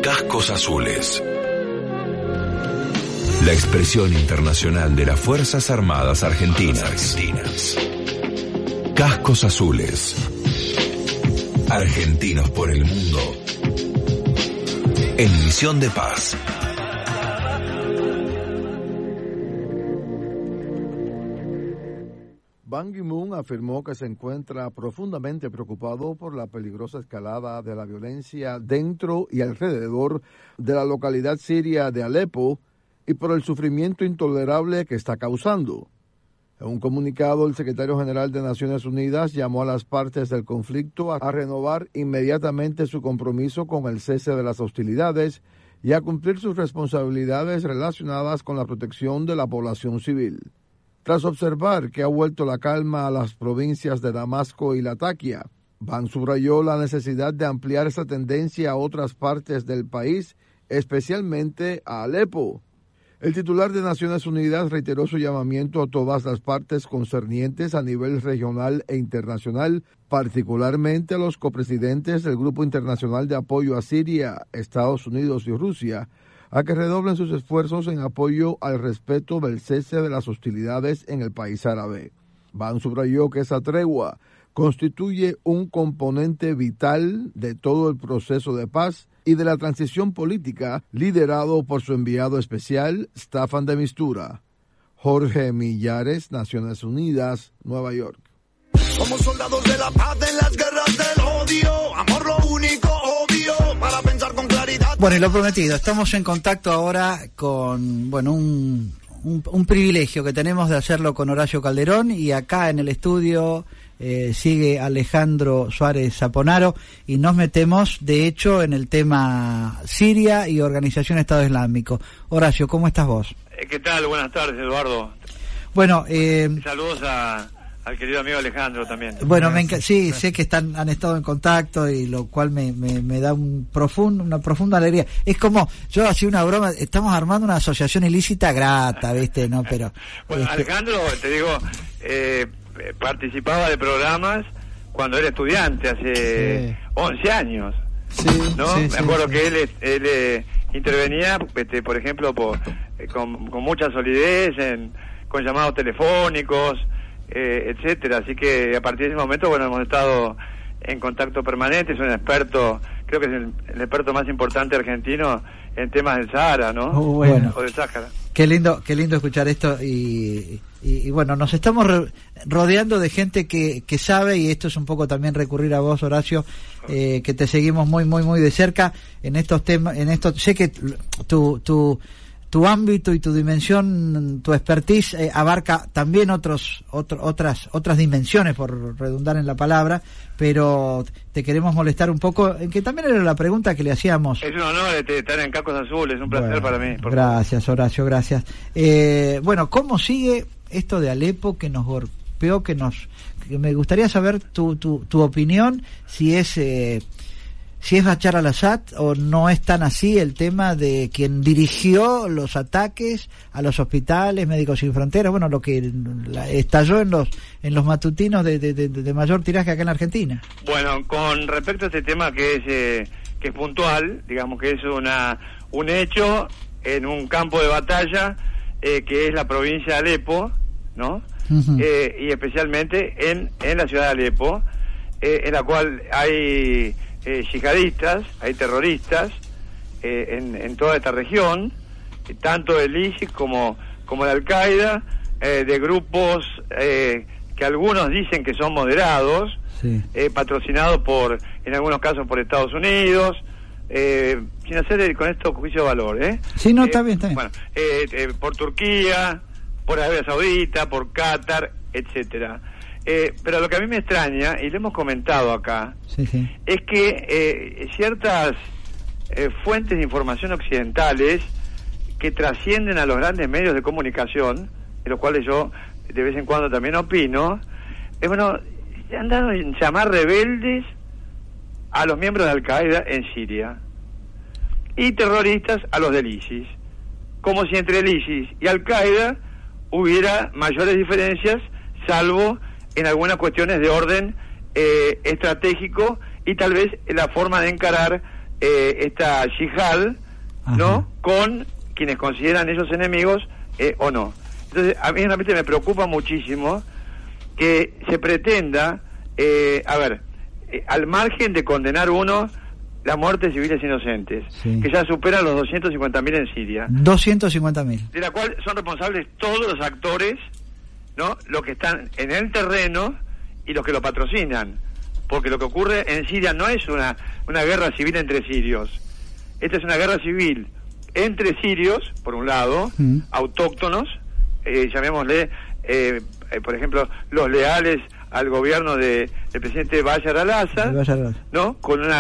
Cascos Azules. La expresión internacional de las Fuerzas Armadas Argentinas. Cascos Azules. Argentinos por el mundo. En misión de paz. Ban Ki-moon afirmó que se encuentra profundamente preocupado por la peligrosa escalada de la violencia dentro y alrededor de la localidad siria de Alepo y por el sufrimiento intolerable que está causando. En un comunicado, el secretario general de Naciones Unidas llamó a las partes del conflicto a renovar inmediatamente su compromiso con el cese de las hostilidades y a cumplir sus responsabilidades relacionadas con la protección de la población civil. Tras observar que ha vuelto la calma a las provincias de Damasco y Latakia, Ban subrayó la necesidad de ampliar esa tendencia a otras partes del país, especialmente a Alepo. El titular de Naciones Unidas reiteró su llamamiento a todas las partes concernientes a nivel regional e internacional, particularmente a los copresidentes del Grupo Internacional de Apoyo a Siria, Estados Unidos y Rusia, a que redoblen sus esfuerzos en apoyo al respeto del cese de las hostilidades en el país árabe. Ban subrayó que esa tregua constituye un componente vital de todo el proceso de paz y de la transición política liderado por su enviado especial, Staffan de Mistura. Jorge Millares, Naciones Unidas, Nueva York. Somos soldados de la paz en las guerras del odio, amor lo único obvio, para pensar con claridad. Bueno, y lo prometido, estamos en contacto ahora con, bueno, un privilegio que tenemos de hacerlo con Horacio Calderón, y acá en el estudio sigue Alejandro Suárez Zaponaro, y nos metemos de hecho en el tema Siria y Organización Estado Islámico. Horacio, ¿cómo estás vos? ¿Qué tal? Buenas tardes, Eduardo. Bueno, saludos al querido amigo Alejandro también. Bueno, sí, sé que han estado en contacto, y lo cual me da una profunda alegría. Es como, yo hacía una broma, estamos armando una asociación ilícita grata, ¿viste? No, pero bueno, Alejandro, te digo, participaba de programas cuando era estudiante, hace 11 años. Sí, ¿no? Sí, me acuerdo que él intervenía, por ejemplo, con mucha solidez con llamados telefónicos, etcétera. Así que a partir de ese momento, bueno, hemos estado en contacto permanente. Es un experto, creo que es el experto más importante argentino en temas del Sahara, ¿no? Bueno, o del Sáhara. Qué lindo escuchar esto, y bueno, nos estamos rodeando de gente que sabe, y esto es un poco también recurrir a vos, Horacio, que te seguimos muy muy muy de cerca en estos temas. Sé que tu ámbito y tu dimensión, tu expertise abarca también otras dimensiones, por redundar en la palabra, pero te queremos molestar un poco, en que también era la pregunta que le hacíamos. Es un honor estar en Cascos Azules, es un placer para mí. Gracias, Horacio, gracias. Bueno, ¿cómo sigue esto de Alepo que nos golpeó, que me gustaría saber tu opinión, si es Bashar al-Assad o no es tan así el tema de quien dirigió los ataques a los hospitales, Médicos Sin Fronteras, bueno, lo que estalló en los matutinos de mayor tiraje acá en la Argentina. Bueno, con respecto a este tema que es puntual, digamos que es un hecho en un campo de batalla que es la provincia de Alepo, ¿no? Uh-huh. Y especialmente en la ciudad de Alepo, en la cual hay yihadistas, hay terroristas en toda esta región, tanto del ISIS como de Al-Qaeda, de grupos que algunos dicen que son moderados, sí, patrocinados en algunos casos por Estados Unidos, sin hacer con esto juicio de valor, Sí, no, está bien. Bueno, por Turquía, por Arabia Saudita, por Qatar, etcétera. Pero lo que a mí me extraña, y lo hemos comentado acá, sí. es que ciertas fuentes de información occidentales que trascienden a los grandes medios de comunicación, de los cuales yo de vez en cuando también opino, se han dado en llamar rebeldes a los miembros de Al-Qaeda en Siria, y terroristas a los del ISIS, como si entre el ISIS y Al-Qaeda hubiera mayores diferencias, salvo en algunas cuestiones de orden estratégico y tal vez la forma de encarar esta yihad, ¿no? Con quienes consideran ellos enemigos o no. Entonces, a mí realmente me preocupa muchísimo que se pretenda, al margen de condenar uno la muerte de civiles inocentes, que ya superan los 250.000 en Siria. 250.000. De la cual son responsables todos los actores, ¿no? Los que están en el terreno y los que lo patrocinan. Porque lo que ocurre en Siria no es una guerra civil entre sirios. Esta es una guerra civil entre sirios, por un lado, autóctonos, llamémosle, por ejemplo, los leales al gobierno del presidente Bashar al-Assad, ¿no? Con un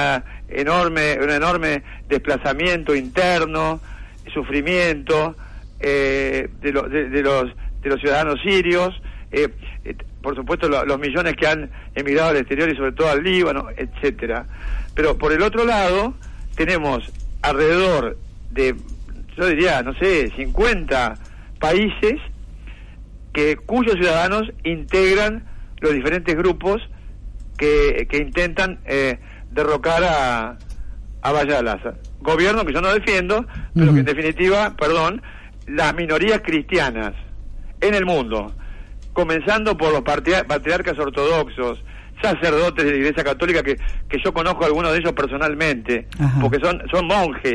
enorme desplazamiento interno, sufrimiento de los ciudadanos sirios, por supuesto los millones que han emigrado al exterior y sobre todo al Líbano, etcétera. Pero por el otro lado tenemos alrededor de, yo diría, 50 países cuyos ciudadanos integran los diferentes grupos que intentan derrocar a Bashar al-Assad. Gobierno que yo no defiendo, pero que en definitiva, las minorías cristianas en el mundo, comenzando por los patriarcas ortodoxos, sacerdotes de la Iglesia Católica, que yo conozco a algunos de ellos personalmente, porque son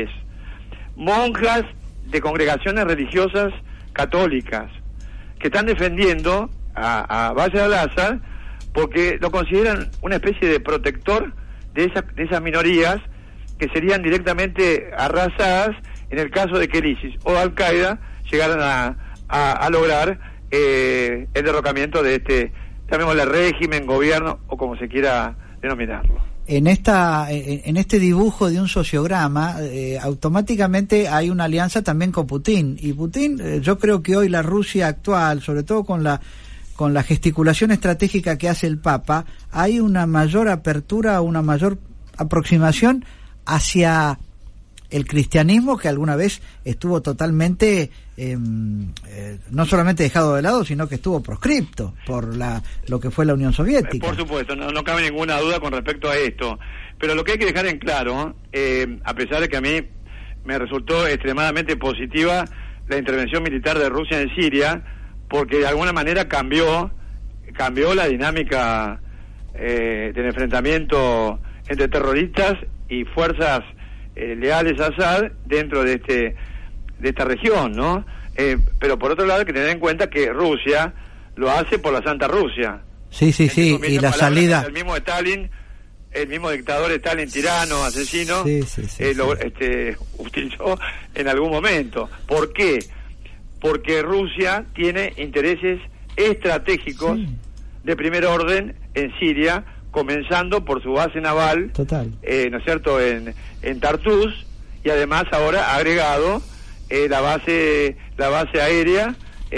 monjas de congregaciones religiosas católicas, que están defendiendo a Bashar al-Assad porque lo consideran una especie de protector de esas minorías que serían directamente arrasadas en el caso de que el ISIS o Al-Qaeda llegaran a lograr el derrocamiento de llamémosle régimen, gobierno o como se quiera denominarlo. En este dibujo de un sociograma, automáticamente hay una alianza también con Putin. Y Putin, yo creo que hoy la Rusia actual, sobre todo con la gesticulación estratégica que hace el Papa, hay una mayor apertura, una mayor aproximación hacia el cristianismo, que alguna vez estuvo totalmente no solamente dejado de lado, sino que estuvo proscripto por lo que fue la Unión Soviética. Por supuesto, no cabe ninguna duda con respecto a esto, pero lo que hay que dejar en claro, a pesar de que a mí me resultó extremadamente positiva la intervención militar de Rusia en Siria, porque de alguna manera cambió la dinámica del enfrentamiento entre terroristas y fuerzas leales a Assad dentro de esta región, ¿no? Pero por otro lado hay que tener en cuenta que Rusia lo hace por la Santa Rusia. Sí, y la salida el mismo Stalin, el mismo dictador Stalin, tirano, asesino, lo utilizó en algún momento. ¿Por qué? Porque Rusia tiene intereses estratégicos de primer orden en Siria, comenzando por su base naval, ¿no es cierto?, en Tartus, y además ahora ha agregado la base aérea,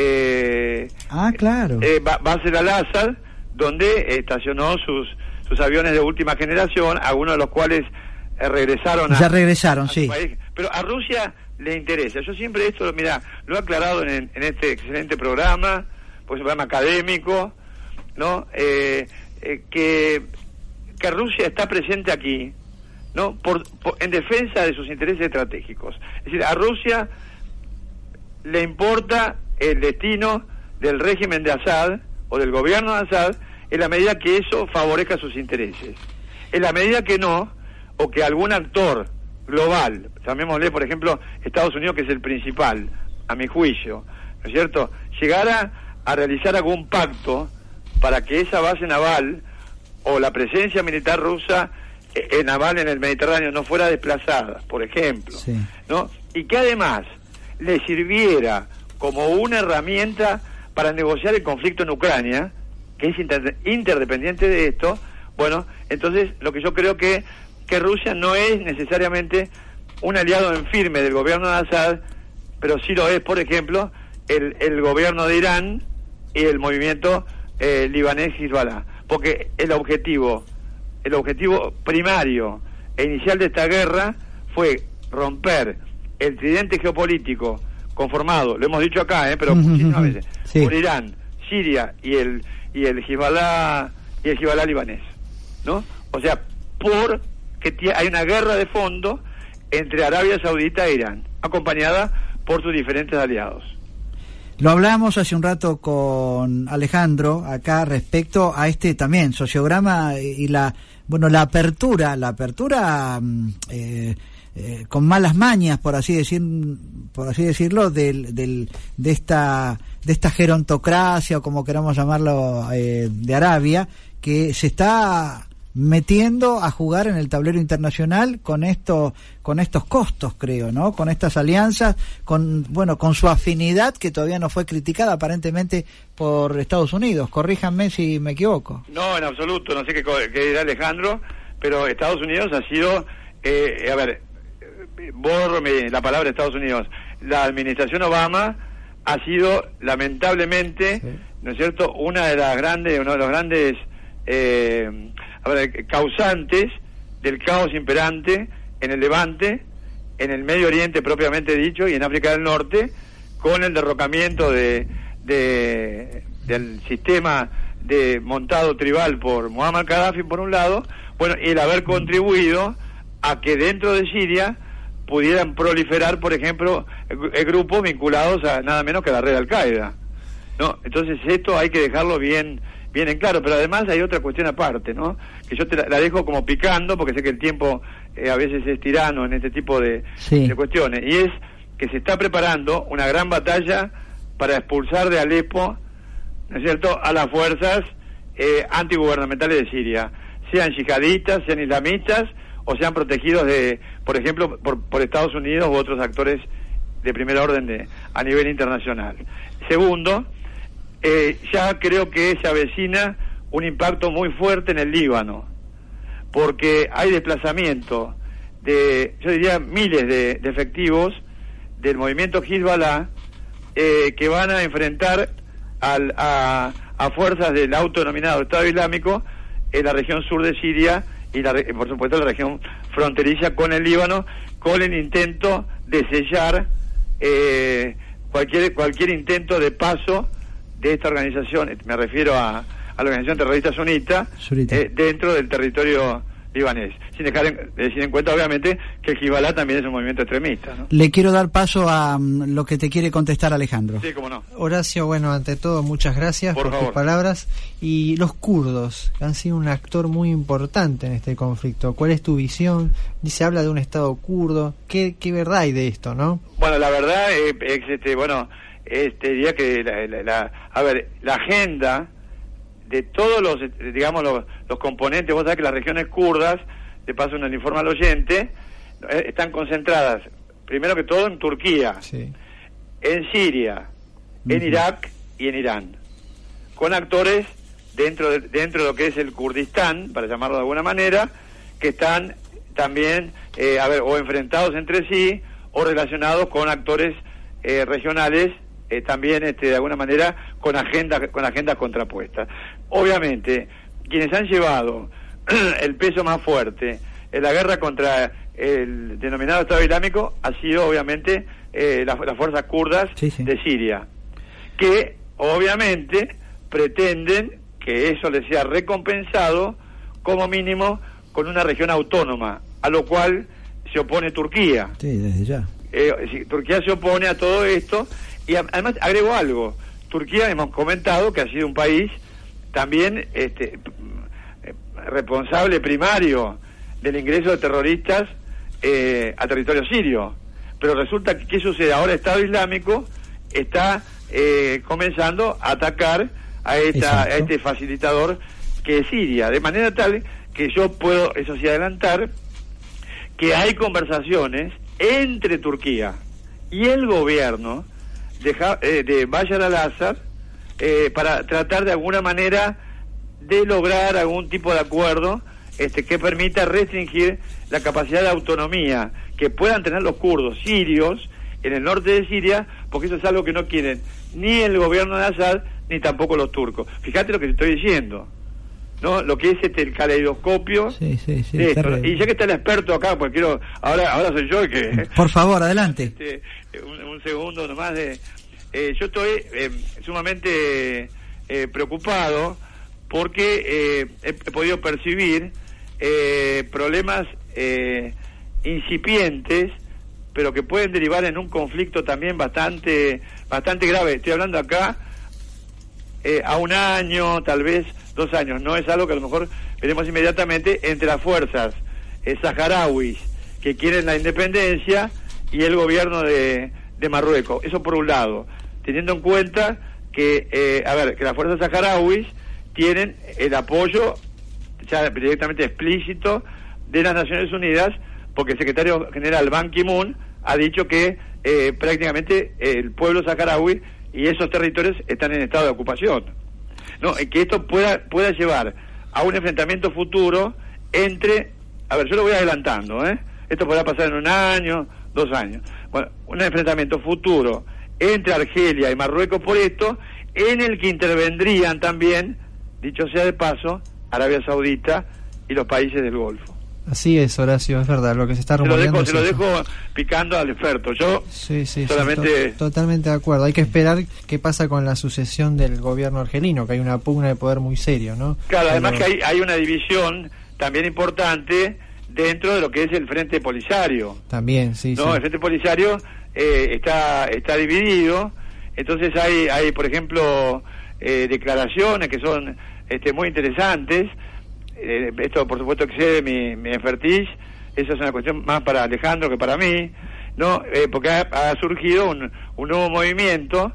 base de Al-Assad, donde estacionó sus aviones de última generación, algunos de los cuales regresaron a su país. Pero a Rusia le interesa. Yo siempre esto, mira, lo he aclarado en este excelente programa, pues un programa académico, ¿no? Que Rusia está presente aquí, ¿no? En defensa de sus intereses estratégicos. Es decir, a Rusia le importa el destino del régimen de Assad o del gobierno de Assad en la medida que eso favorezca sus intereses. En la medida que no, o que algún actor global, llamémosle por ejemplo Estados Unidos, que es el principal, a mi juicio, ¿no es cierto?, llegara a realizar algún pacto para que esa base naval o la presencia militar rusa naval en el Mediterráneo no fuera desplazada, por ejemplo, ¿no? Y que además le sirviera como una herramienta para negociar el conflicto en Ucrania, que es interdependiente de esto. Bueno, entonces lo que yo creo que Rusia no es necesariamente un aliado en firme del gobierno de Assad, pero sí lo es, por ejemplo, el gobierno de Irán y el movimiento libanés Hezbollah, porque el objetivo primario e inicial de esta guerra fue romper el tridente geopolítico conformado, lo hemos dicho acá, pero muchísimas veces, por Irán, Siria y el Hezbollah libanés, ¿no? O sea, por que hay una guerra de fondo entre Arabia Saudita e Irán, acompañada por sus diferentes aliados. Lo hablamos hace un rato con Alejandro acá respecto a este también sociograma y la apertura con malas mañas, por así decirlo, de esta gerontocracia, o como queramos llamarlo, de Arabia, que se está metiendo a jugar en el tablero internacional con estos costos, creo, ¿no? Con estas alianzas, con su afinidad, que todavía no fue criticada aparentemente por Estados Unidos. Corríjanme si me equivoco. No, en absoluto, no sé qué dirá Alejandro, pero Estados Unidos ha sido, bórrame la palabra Estados Unidos, la administración Obama ha sido lamentablemente, sí, ¿no es cierto?, uno de los grandes causantes del caos imperante en el Levante, en el Medio Oriente propiamente dicho, y en África del Norte, con el derrocamiento del sistema de montado tribal por Muammar Gaddafi por un lado, y el haber contribuido a que dentro de Siria pudieran proliferar, por ejemplo, grupos vinculados a nada menos que a la red Al-Qaeda, ¿no? Entonces esto hay que dejarlo bien en claro, pero además hay otra cuestión aparte, ¿no?, que yo la dejo como picando, porque sé que el tiempo a veces es tirano en este tipo de cuestiones, y es que se está preparando una gran batalla para expulsar de Alepo, ¿no es cierto?, a las fuerzas antigubernamentales de Siria, sean yihadistas, sean islamistas, o sean protegidos por ejemplo, por Estados Unidos u otros actores de primer orden a nivel internacional. Segundo, ya creo que se avecina un impacto muy fuerte en el Líbano, porque hay desplazamiento yo diría, miles de efectivos del movimiento Hezbollah que van a enfrentar a fuerzas del autodenominado Estado Islámico en la región sur de Siria y por supuesto la región fronteriza con el Líbano, con el intento de sellar cualquier intento de paso de esta organización, me refiero a la organización terrorista sunita, dentro del territorio libanés, sin decir en cuenta obviamente que el Hezbollah también es un movimiento extremista, ¿no? Le quiero dar paso a lo que te quiere contestar Alejandro. Sí, cómo no. Horacio, ante todo muchas gracias por tus palabras. Y los kurdos han sido un actor muy importante en este conflicto. ¿Cuál es tu visión? Se habla de un Estado kurdo. ¿Qué verdad hay de esto, no? Bueno, la verdad diría que la agenda de todos los componentes, vos sabés que las regiones kurdas, de paso en el informe al oyente, están concentradas, primero que todo, en Turquía, sí, en Siria, en Irak y en Irán, con actores dentro de lo que es el Kurdistán, para llamarlo de alguna manera, que están también o enfrentados entre sí o relacionados con actores regionales también de alguna manera con agendas contrapuestas. Obviamente quienes han llevado el peso más fuerte en la guerra contra el denominado Estado Islámico ha sido obviamente las fuerzas kurdas, sí, de Siria, que obviamente pretenden que eso les sea recompensado como mínimo con una región autónoma, a lo cual se opone Turquía. Sí, desde ya. Turquía se opone a todo esto. Y además agrego algo, Turquía hemos comentado que ha sido un país también responsable primario del ingreso de terroristas a territorio sirio, pero resulta que ¿qué sucede? Ahora Estado Islámico está comenzando a atacar a este facilitador que es Siria, de manera tal que yo puedo, eso sí, adelantar que hay conversaciones entre Turquía y el gobierno de Bashar al-Assad para tratar de alguna manera de lograr algún tipo de acuerdo que permita restringir la capacidad de autonomía que puedan tener los kurdos sirios en el norte de Siria, porque eso es algo que no quieren ni el gobierno de Assad ni tampoco los turcos. Fíjate lo que te estoy diciendo, ¿no? Lo que es el caleidoscopio. Sí, de esto. Y ya que está el experto acá, pues ahora soy yo el que... Por favor, adelante. Un segundo nomás yo estoy sumamente preocupado porque he podido percibir problemas incipientes, pero que pueden derivar en un conflicto también bastante grave. Estoy hablando acá a 1 año, tal vez 2 años. No es algo que a lo mejor veremos inmediatamente entre las fuerzas saharauis que quieren la independencia y el gobierno de Marruecos. Eso por un lado, teniendo en cuenta que que las fuerzas saharauis tienen el apoyo ya directamente explícito de las Naciones Unidas, porque el secretario general Ban Ki-moon ha dicho que prácticamente el pueblo saharaui y esos territorios están en estado de ocupación. No, que esto pueda llevar a un enfrentamiento futuro entre, yo lo voy adelantando, esto podrá pasar en 1 año, 2 años. Bueno, un enfrentamiento futuro entre Argelia y Marruecos por esto, en el que intervendrían también, dicho sea de paso, Arabia Saudita y los países del Golfo. Así es, Horacio, es verdad, lo que se está rumoreando. Se lo dejo picando al experto. Yo solamente... totalmente de acuerdo. Hay que esperar qué pasa con la sucesión del gobierno argelino, que hay una pugna de poder muy serio, ¿no? Claro, además que hay una división también importante dentro de lo que es el Frente Polisario. También, sí. El Frente Polisario está dividido, entonces hay por ejemplo, declaraciones que son muy interesantes. Esto por supuesto excede mi expertise, eso es una cuestión más para Alejandro que para mí, porque ha surgido un nuevo movimiento,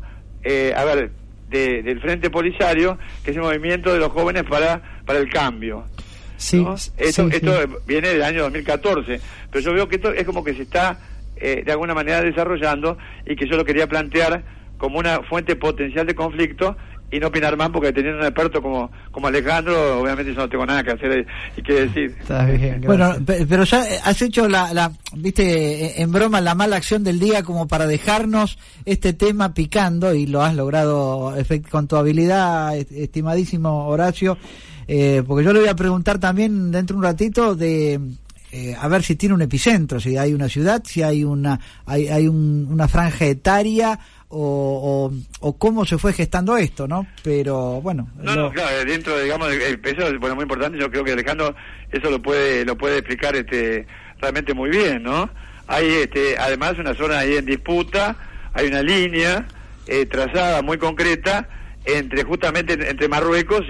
del Frente Polisario, que es el movimiento de los jóvenes para el cambio. Sí, ¿no? Esto viene del año 2014, pero yo veo que esto es como que se está de alguna manera desarrollando, y que yo lo quería plantear como una fuente potencial de conflicto y no opinar más, porque teniendo un experto como Alejandro, obviamente yo no tengo nada que hacer y que decir. Está bien, bueno, pero ya has hecho viste, en broma, la mala acción del día, como para dejarnos este tema picando, y lo has logrado con tu habilidad, estimadísimo Horacio, porque yo le voy a preguntar también dentro de un ratito de a ver si tiene un epicentro, si hay una ciudad, si hay una franja etaria, o cómo se fue gestando esto, ¿no? Pero bueno. Claro, dentro, digamos, el peso es muy importante. Yo creo que Alejandro eso lo puede explicar realmente muy bien, ¿no? Hay además una zona ahí en disputa, hay una línea trazada muy concreta justamente entre Marruecos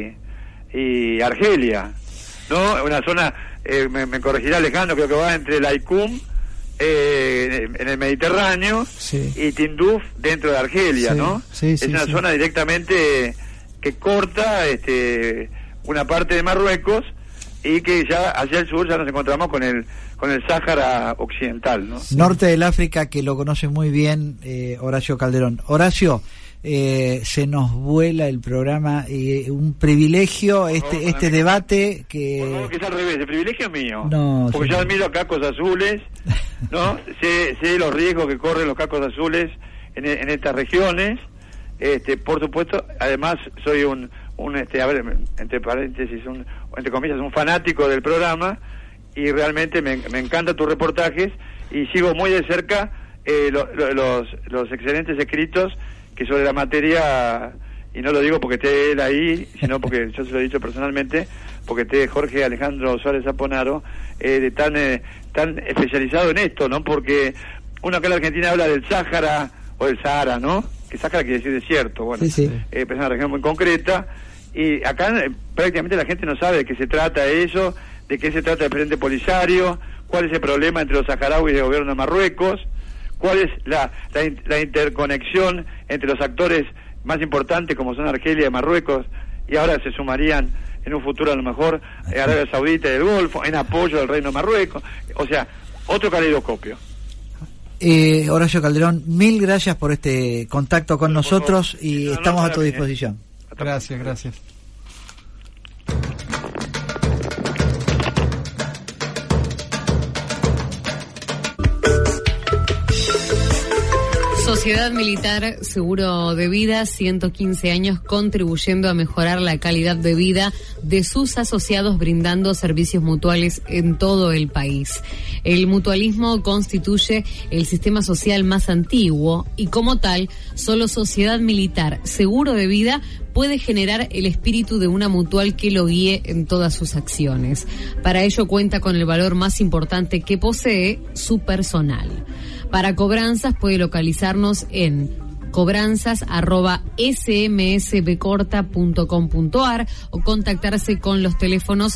y Argelia, ¿no? Una zona, me corregirá Alejandro, creo que va entre Laikum en el Mediterráneo, y Tinduf dentro de Argelia, ¿no? Es una zona directamente que corta una parte de Marruecos, y que ya hacia el sur ya nos encontramos con el Sáhara Occidental, ¿no? Norte del África, que lo conoce muy bien Horacio Calderón. Horacio, se nos vuela el programa, un privilegio este debate que... Por favor, que es al revés, el privilegio es mío, porque yo admiro a Cacos Azules, ¿no? sé los riesgos que corren los Cacos Azules en estas regiones, por supuesto. Además soy entre paréntesis, entre comillas, un fanático del programa, y realmente me encantan tus reportajes, y sigo muy de cerca los excelentes escritos que sobre la materia, y no lo digo porque esté él ahí, sino porque yo se lo he dicho personalmente, porque esté Jorge Alejandro Suárez Aponaro, tan especializado en esto, ¿no? Porque uno acá en la Argentina habla del Sáhara o del Sahara, ¿no? Que Sáhara quiere decir desierto, bueno, es una región muy concreta, y acá prácticamente la gente no sabe de qué se trata eso, de qué se trata el Frente Polisario, cuál es el problema entre los saharauis y el gobierno de Marruecos, cuál es la interconexión entre los actores más importantes, como son Argelia y Marruecos, y ahora se sumarían en un futuro a lo mejor Arabia Saudita y el Golfo, en apoyo del Reino de Marruecos. O sea, otro caleidoscopio. Horacio Calderón, mil gracias por este contacto con nosotros, y estamos a tu disposición. Gracias. Sociedad Militar Seguro de Vida, 115 años contribuyendo a mejorar la calidad de vida de sus asociados, brindando servicios mutuales en todo el país. El mutualismo constituye el sistema social más antiguo y, como tal, solo Sociedad Militar Seguro de Vida puede generar el espíritu de una mutual que lo guíe en todas sus acciones. Para ello cuenta con el valor más importante que posee, su personal. Para cobranzas puede localizarnos en cobranzas@smsbcorta.com.ar o contactarse con los teléfonos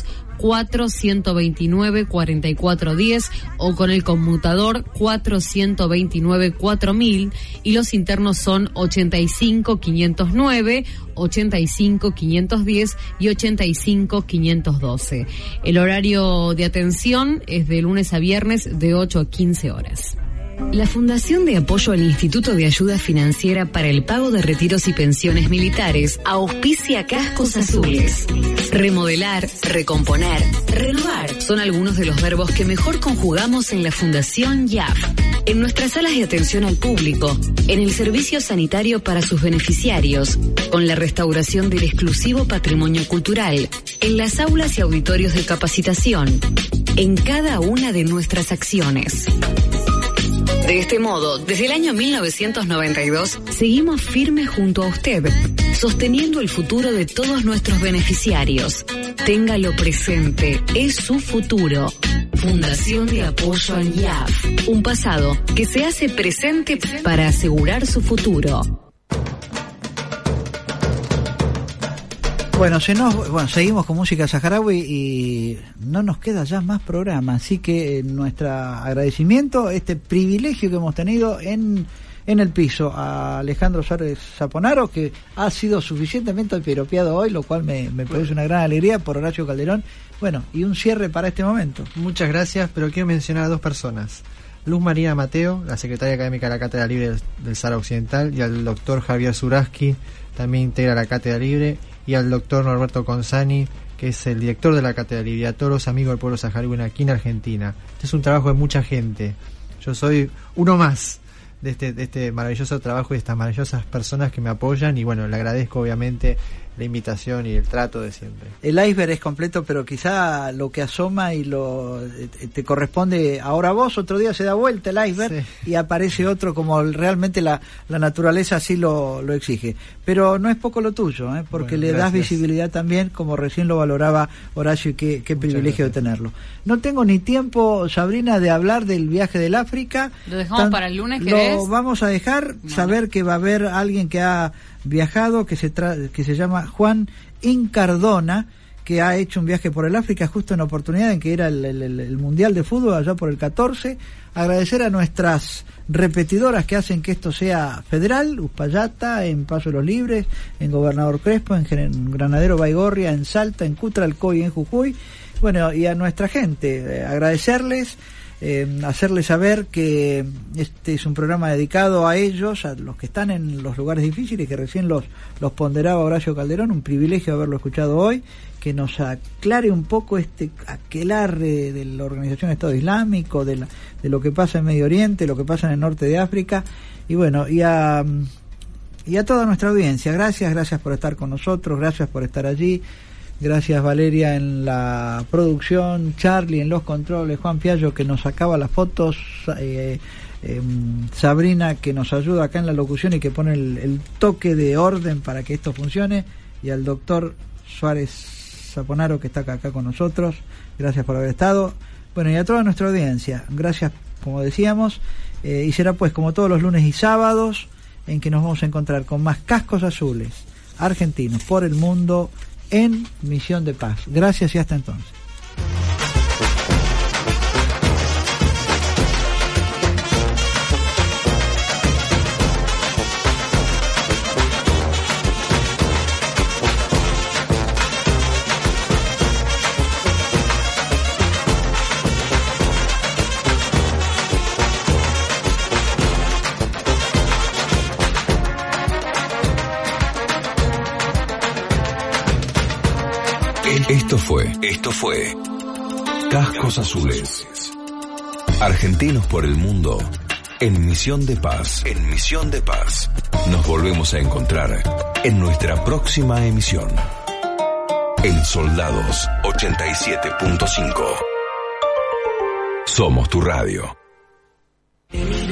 429-4410 o con el conmutador 429-4000, y los internos son 85-509, 85-510 y 85-512. El horario de atención es de lunes a viernes de 8 a 15 horas. La Fundación de Apoyo al Instituto de Ayuda Financiera para el Pago de Retiros y Pensiones Militares auspicia Cascos Azules. Remodelar, recomponer, renovar son algunos de los verbos que mejor conjugamos en la Fundación YAF. En nuestras salas de atención al público, en el servicio sanitario para sus beneficiarios, con la restauración del exclusivo patrimonio cultural, en las aulas y auditorios de capacitación, en cada una de nuestras acciones. De este modo, desde el año 1992, seguimos firmes junto a usted, sosteniendo el futuro de todos nuestros beneficiarios. Téngalo presente, es su futuro. Fundación de Apoyo al IAF. Un pasado que se hace presente para asegurar su futuro. Bueno, seguimos con música saharaui y no nos queda ya más programa, así que nuestro agradecimiento, este privilegio que hemos tenido en el piso a Alejandro Suárez Saponaro, que ha sido suficientemente piropeado hoy, lo cual me parece una gran alegría, por Horacio Calderón. Bueno, y un cierre para este momento. Muchas gracias, pero quiero mencionar a dos personas. Luz María Mateo, la secretaria académica de la Cátedra Libre del Sahara Occidental, y al doctor Javier Zuraski, también integra la Cátedra Libre, y al doctor Norberto Consani, que es el director de la Cátedra Libre, y a todos los amigos del pueblo saharaui aquí en Argentina. Este es un trabajo de mucha gente. Yo soy uno más de este maravilloso trabajo y de estas maravillosas personas que me apoyan, y bueno, le agradezco obviamente la invitación y el trato de siempre. El iceberg es completo, pero quizá lo que asoma y te corresponde ahora a vos, otro día se da vuelta el iceberg, sí, y aparece otro como realmente la naturaleza así lo exige. Pero no es poco lo tuyo, porque bueno, le das visibilidad también, como recién lo valoraba Horacio, y qué privilegio de tenerlo. No tengo ni tiempo, Sabrina, de hablar del viaje del África. ¿Lo dejamos para el lunes? Lo vamos a dejar, saber que va a haber alguien que ha viajado, que se llama Juan Incardona, que ha hecho un viaje por el África justo en la oportunidad en que era el Mundial de Fútbol allá por el 14. Agradecer a nuestras repetidoras que hacen que esto sea federal: Uspallata, en Paso de los Libres, en Gobernador Crespo, en Granadero Baigorria, en Salta, en Cutralcoy y en Jujuy. Bueno, y a nuestra gente, agradecerles, hacerles saber que este es un programa dedicado a ellos, a los que están en los lugares difíciles, que recién los ponderaba Horacio Calderón. Un privilegio haberlo escuchado hoy, que nos aclare un poco aquelarre de la Organización Estado Islámico, de lo que pasa en Medio Oriente, lo que pasa en el norte de África, y bueno, y a toda nuestra audiencia. Gracias por estar con nosotros, gracias por estar allí. Gracias, Valeria, en la producción, Charlie en los controles, Juan Piallo, que nos sacaba las fotos, Sabrina, que nos ayuda acá en la locución y que pone el toque de orden para que esto funcione, y al doctor Suárez Saponaro, que está acá con nosotros. Gracias por haber estado. Bueno, y a toda nuestra audiencia, gracias, como decíamos, y será pues como todos los lunes y sábados en que nos vamos a encontrar con más Cascos Azules argentinos por el mundo en Misión de Paz. Gracias y hasta entonces. Esto fue Cascos Azules. Argentinos por el mundo En Misión de Paz. En Misión de Paz. Nos volvemos a encontrar en nuestra próxima emisión. En Soldados 87.5. Somos tu radio.